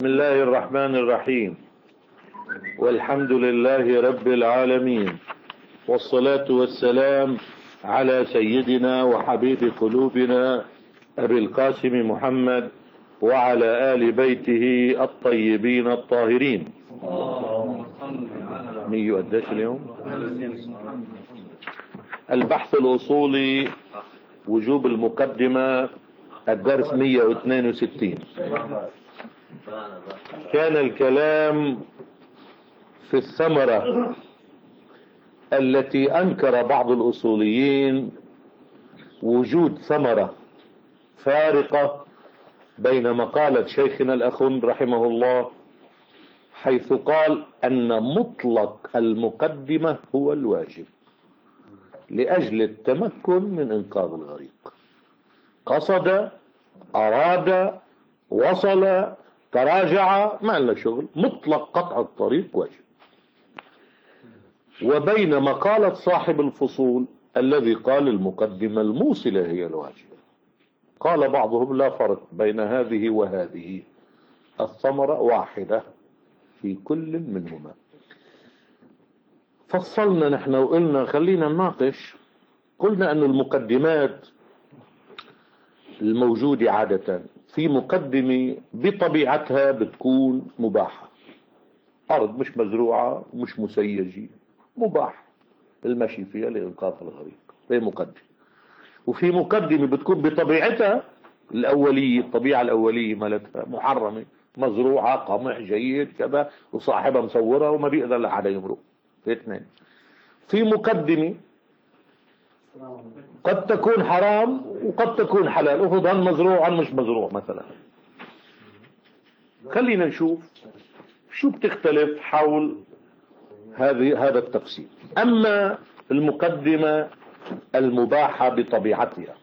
بسم الله الرحمن الرحيم، والحمد لله رب العالمين، والصلاة والسلام على سيدنا وحبيب قلوبنا أبي القاسم محمد وعلى آل بيته الطيبين الطاهرين. مين يؤدش اليوم؟ البحث الأصولي، وجوب المقدمة، الدرس 162. كان الكلام في الثمرة التي أنكر بعض الأصوليين وجود ثمرة فارقة بين مقالة شيخنا الأخن رحمه الله، حيث قال أن مطلق المقدمة هو الواجب لأجل التمكن من إنقاذ الغريق. قصد، أراد، وصل، تراجع، ما له شغل، مطلق قطع الطريق واجب. وبين مقالة صاحب الفصول الذي قال المقدمة الموصلة هي الواجب، قال بعضهم لا فرق بين هذه وهذه، الثمرة واحدة في كل منهما. فصلنا نحن وقلنا خلينا نناقش. قلنا أن المقدمات الموجودة عادة في مقدمة بطبيعتها بتكون مباحة، أرض مش مزروعة مش مسيجة، مباح المشي فيها لإنقاذ الغريق، هي مقدمة. وفي مقدمة بتكون بطبيعتها الأولية، الطبيعة الأولية مالتها محرمة، مزروعة، قمح جيد كذا، وصاحبها مصورة وما بيقدر لحدا يمرق. في اثنين. في مقدمة قد تكون حرام وقد تكون حلال، افرض هل مزروع هل مش مزروع مثلا. خلينا نشوف شو بتختلف حول هذا التقسيم. أما المقدمة المباحة بطبيعتها،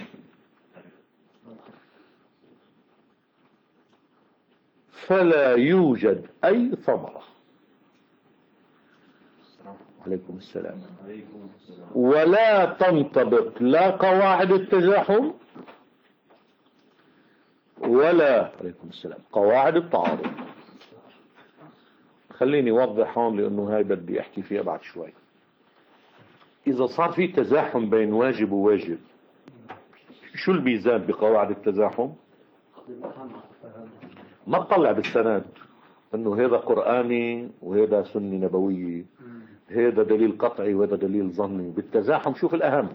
فلا يوجد أي ثمرة، عليكم السلام، ولا تنطبق لا قواعد التزاحم ولا، عليكم السلام، قواعد التعارض. خليني أوضح هون لأنه هاي بدي أحكي فيها بعد شوي. إذا صار في تزاحم بين واجب وواجب، شو الميزان بقواعد التزاحم؟ ما تطلع بالسند انه هذا قرآني وهذا سنة نبوية، هذا دليل قطعي وهذا دليل ظني. بالتزاحم شوف الأهم.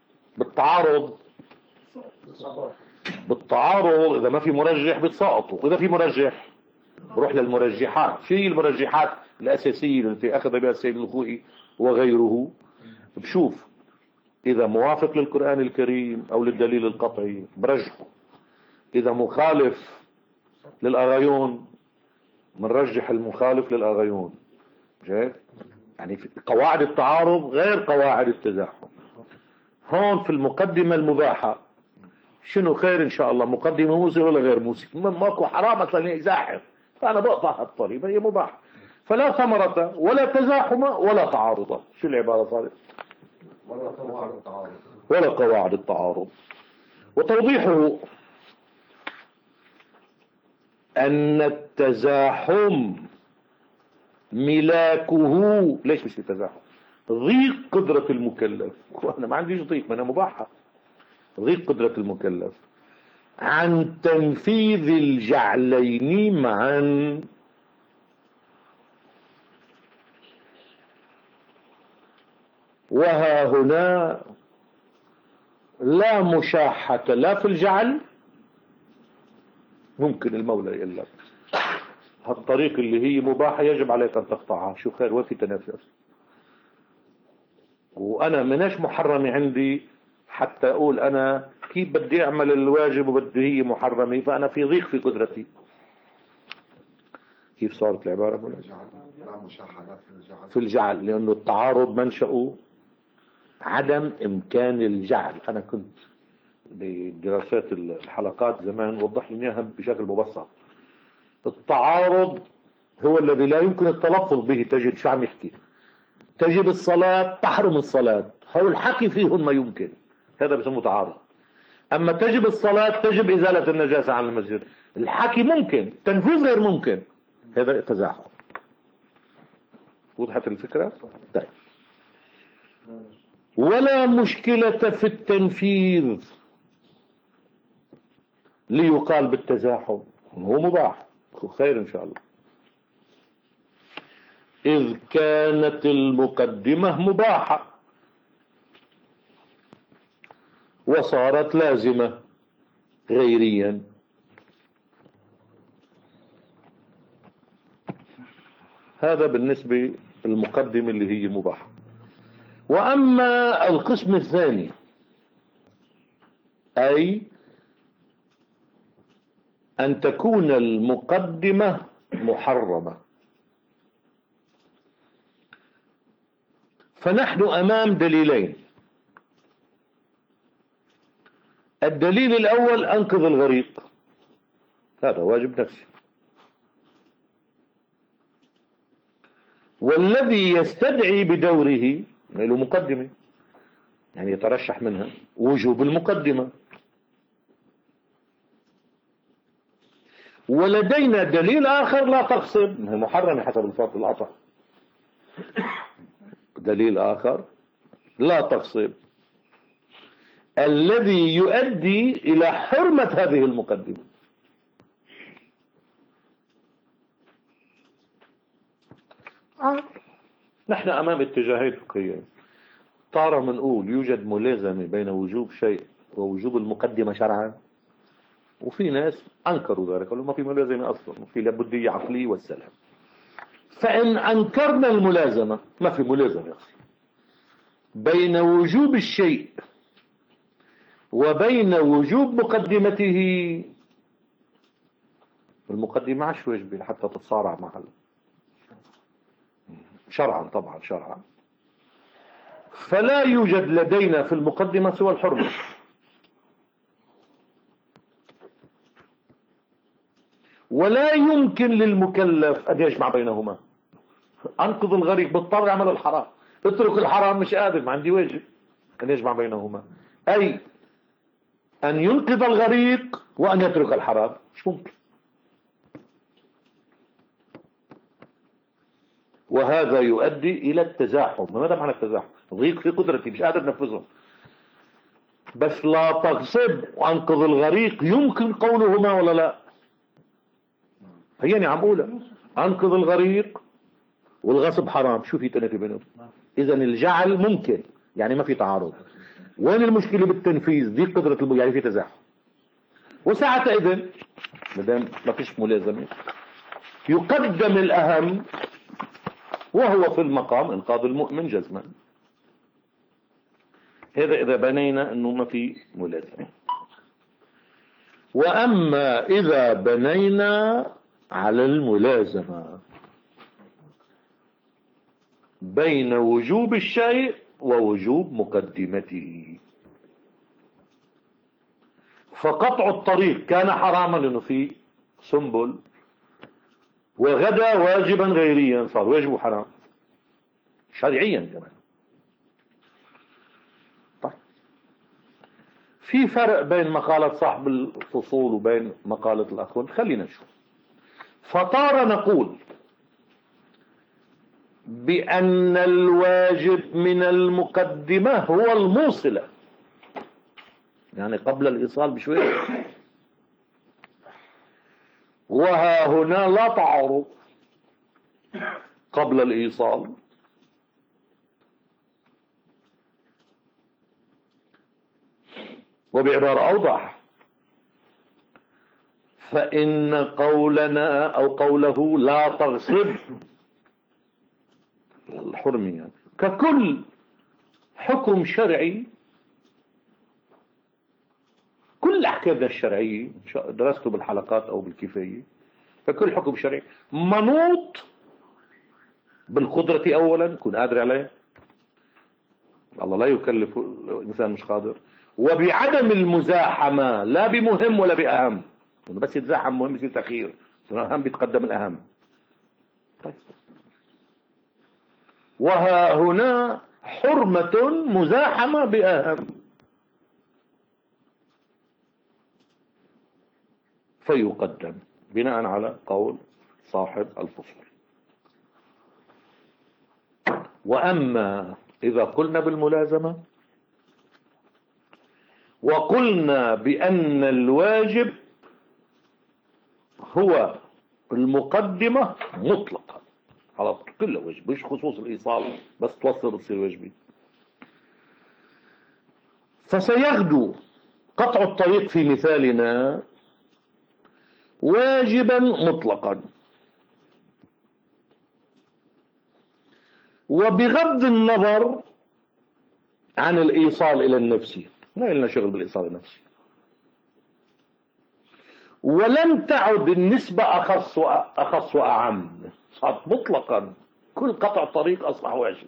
بالتعارض إذا ما في مرجح بتساقطوا، وإذا في مرجح بروح للمرجحات. شو هي المرجحات الأساسية التي أخذ بها السيد الخوئي وغيره؟ بشوف إذا موافق للقرآن الكريم أو للدليل القطعي برجحه، إذا مخالف للأغايون منرجح المخالف للأغايون. يعني في قواعد التعارض غير قواعد التزاحم. هون في المقدمة المباحة شنو خير إن شاء الله؟ مقدمة موسى ولا غير موسى؟ ماكو حرام أصلا يزاحم، فأنا بقطع هالطريق، هي مباحة. فلا ثمرة ولا تزاحم ولا تعارض. شو العبارة صارت؟ ولا قواعد التعارض. وتوضيحه أن التزاحم ملاكه، ليش مش التزاحم؟ ضيق قدرة المكلف، وأنا ما عنديش ضيق، ما أنا مباحة. ضيق قدرة المكلف عن تنفيذ الجعلين معا، وها هنا لا مشاحة لا في الجعل. ممكن المولى يقول لك هالطريق اللي هي مباحة يجب عليك أن تقطعها، شو خير وفي تنافس، وأنا مناش محرمة عندي حتى أقول أنا كيف بدي أعمل الواجب وبدي هي محرمة، فأنا في ضيق في قدرتي. كيف صارت العبارة؟ لا مشاحة في الجعل، لأنه التعارض منشأه عدم إمكان الجعل. أنا كنت بدراسات الحلقات زمان وضح لي إياها بشكل مبسط. التعارض هو الذي لا يمكن التلفظ به. تجد شو عم يحكي؟ تجب الصلاة تحرم الصلاة، هو الحكي فيهم ما يمكن، هذا بسموه تعارض. أما تجب الصلاة تجب إزالة النجاسة عن المسجد، الحكي ممكن، تنفيذ غير ممكن، هذا تزاحم. وضحت الفكرة؟ طيب. ولا مشكلة في التنفيذ ليقال بالتزاحم، هو مباح، خير إن شاء الله، إذ كانت المقدمة مباحة وصارت لازمة غيريا. هذا بالنسبة للمقدمة اللي هي مباحة. وأما القسم الثاني، أي أن تكون المقدمة محرمة، فنحن أمام دليلين. الدليل الأول أنقذ الغريق، هذا واجب نفسي، والذي يستدعي بدوره له مقدمة، يعني يترشح منها وجوب المقدمة. ولدينا دليل آخر لا تغصب، محرم حسب الفرض العطا، دليل آخر لا تغصب الذي يؤدي إلى حرمة هذه المقدمة. نحن أمام اتجاهين فقهيين. تارة منقول يوجد ملازمة بين وجوب شيء ووجوب المقدمة شرعا، وفي ناس أنكروا ذلك، قالوا ما في ملازمة أصلا، وفي لابدية عقلية والسلام. فإن أنكرنا الملازمة، ما في ملازمة أصلا بين وجوب الشيء وبين وجوب مقدمته. المقدمة عش واجبة حتى تتصارع معها شرعا، طبعا شرعا. فلا يوجد لدينا في المقدمة سوى الحرمة، ولا يمكن للمكلف أن يجمع بينهما. أنقذ الغريق بالطبع يعمل الحرام، اترك الحرام مش قادر، ما عندي واجب أن يجمع بينهما، أي أن ينقذ الغريق وأن يترك الحرام، مش ممكن. وهذا يؤدي إلى التزاحم. ماذا معنى التزاحم؟ ضيق في قدرتي، مش قادر نفذه. بس لا تغصب وأنقذ الغريق يمكن قولهما ولا لا؟ هيني عم أقولها، أنقذ الغريق والغصب حرام، شو في تنافي بينهم؟ إذا الجعل ممكن، يعني ما في تعارض. وين المشكلة بالتنفيذ؟ ضيق قدرة يعني في تزاحم. وساعتها مدام ما فيش ملازمة يقدم الأهم، وهو في المقام إنقاذ المؤمن جزما. هذا إذا بنينا أنه ما في ملازمة. وأما إذا بنينا على الملازمة بين وجوب الشيء ووجوب مقدمته، فقطع الطريق كان حراما لأنه في سنبل، وغدا واجبا غيريا، صار واجب حرام شرعيا كمان. طيب، في فرق بين مقالة صاحب الفصول وبين مقالة الأخوان، خلينا نشوف. فطار نقول بأن الواجب من المقدمة هو الموصلة، يعني قبل الإيصال بشوية. وها هنا لا تعارض قبل الإيصال، وبعبارة أوضح، فإن قولنا أو قوله لا تغصب الحرمية ككل حكم شرعي، كل أحكامنا الشرعية درسته بالحلقات أو بالكفاية، فكل حكم شرعي منوط بالقدرة أولا، يكون قادر عليه، الله لا يكلف الإنسان مش قادر، وبعدم المزاحمة، لا بمهم ولا بأهم، بس يتزاحم مهم يصير تأخير، الأهم بيتقدم الأهم. طيب. وها هنا حرمة مزاحمة بأهم، فيقدم بناء على قول صاحب الفصول. وأما إذا قلنا بالملازمة وقلنا بأن الواجب هو المقدمة مطلقا على كل واجب، مش خصوص الإيصال بس توصل تصير واجبي، فسيغدو قطع الطريق في مثالنا واجبا مطلقا، وبغض النظر عن الإيصال إلى النفسي، ما لنا شغل بالإيصال النفسي، ولم تعد النسبة أخص وأعم، صارت مطلقا كل قطع طريق أصبح واجب.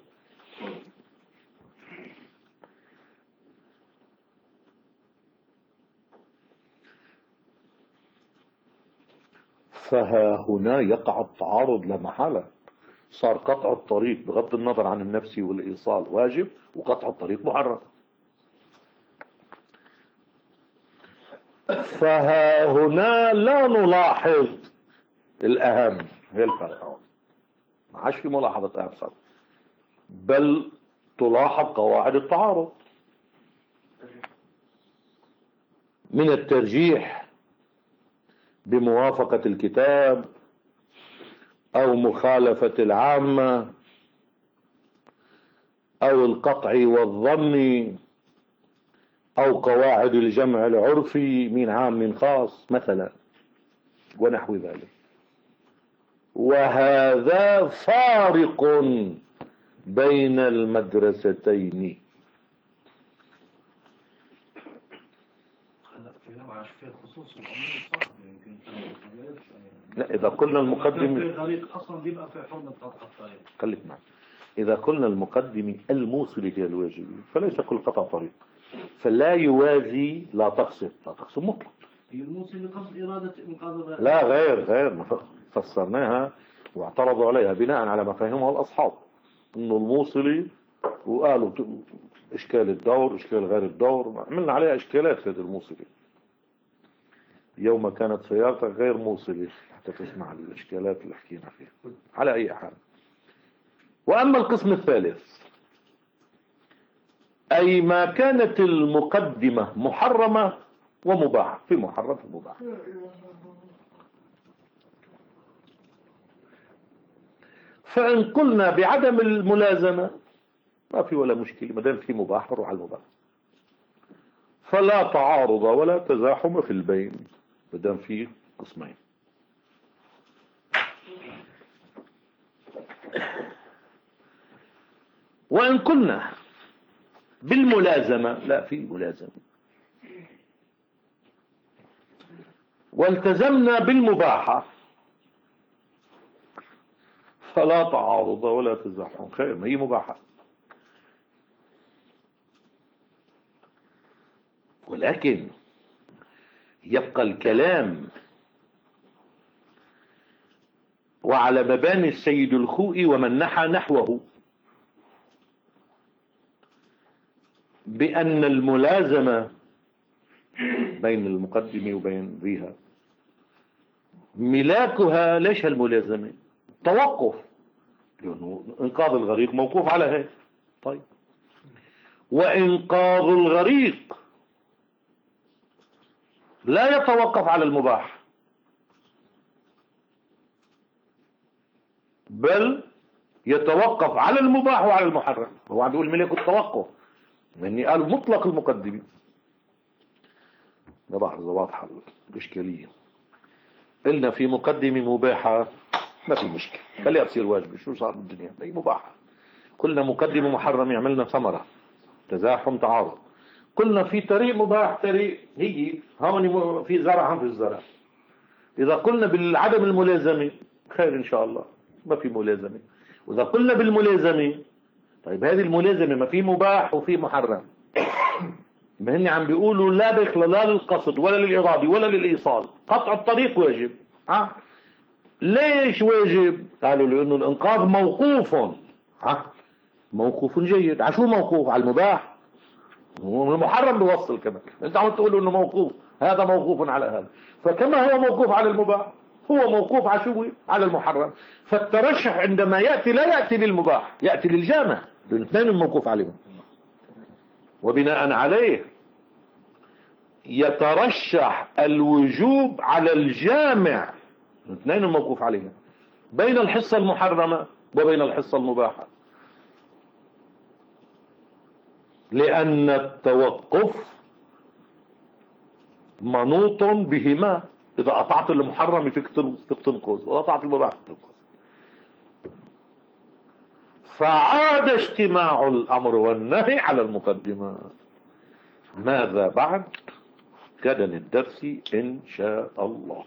فها هنا يقع التعارض لا محالة، صار قطع الطريق بغض النظر عن النفسي والإيصال واجب، وقطع الطريق محرم. فها هنا لا نلاحظ الأهم، هي الفرق، ما عادش في ملاحظة أهم صار، بل تلاحظ قواعد التعارض من الترجيح بموافقة الكتاب أو مخالفة العامة أو القطع والظن أو قواعد الجمع العرفي من عام من خاص مثلا ونحو ذلك. وهذا فارق بين المدرستين. لا، إذا قلنا المقدم أصلا بيبقى في حرمة قطع الطريق. خليك معي، إذا قلنا المقدم الموصل إلى الواجب فليس كل قطع طريق، فلا يوازي لا تقصد مطلق. الموصل لقصد إرادة مقابل لا غير فسرناها واعترضوا عليها بناء على ما فهمه الأصحاب، إنه الموصلي وقالوا إشكال الدور إشكال غير الدور، عملنا عليها إشكالات هذه الموصلي. يوم كانت سيارتك غير موصلة حتى تسمع الإشكالات اللي حكينا فيها. على أي حال، وأما القسم الثالث أي ما كانت المقدمة محرمة ومباحة، في محرم في مباح، فإن قلنا بعدم الملازمة ما في ولا مشكلة، ما دام في مباح نروح على المباح، فلا تعارض ولا تزاحم في البين ما دام في قسمين. وإن قلنا بالملازمة لا في ملازمة والتزمنا بالمباحة فلا تعارض ولا تزاحم، خير ما هي مباحة. ولكن يبقى الكلام وعلى مباني السيد الخوئي ومن نحى نحوه بأن الملازمة بين المقدم وبين ذيها ملاكها ليش الملازمة؟ توقف، لأنه إنقاذ الغريق موقوف على هيك. طيب، وإنقاذ الغريق لا يتوقف على المباح، بل يتوقف على المباح وعلى المحرم. هو عم يقول ملك التوقف، لأني قال مطلق المقدمين. نلاحظ واضحة الإشكالية. قلنا في مقدمة مباحة ما في مشكلة، خليها تصير واجبة، شو صار بالدنيا؟ هي مباحة. قلنا مقدمة محرم يعملنا ثمرة، تزاحم تعارض. قلنا في طريق مباح، طريق هي هون في زرع هم في الزرع. إذا قلنا بالعدم الملازمة خير إن شاء الله، ما في ملازمة. وإذا قلنا بالملازمة طيب هذه الملازمة ما في مباح وفي محرم، ما هن عم بيقولوا لا دخل لا للقصد ولا للإرادة ولا للإيصال، قطع الطريق واجب. ليش واجب؟ قالوا لأنه الإنقاذ موقوف. موقوف جيد. على شو موقوف؟ على المباح. هو المحرم بيوصل كمان، انت عم تقول انه موقوف هذا موقوف على هذا. فكما هو موقوف على المباح هو موقوف على شو؟ على المحرم. فالترشح عندما يأتي لا يأتي للمباح، يأتي للجامع، الاثنين موقوف عليهم. وبناء عليه يترشح الوجوب على الجامع، الاثنين موقوف عليهم، بين الحصة المحرمة وبين الحصة المباحة، لأن التوقف منوط بهما. إذا أطعت المحرم فيك تنقذ، وإذا أطعت المباح تنقذ. فعاد اجتماع الأمر والنهي على المقدمات. ماذا بعد؟ غدا الدرس إن شاء الله.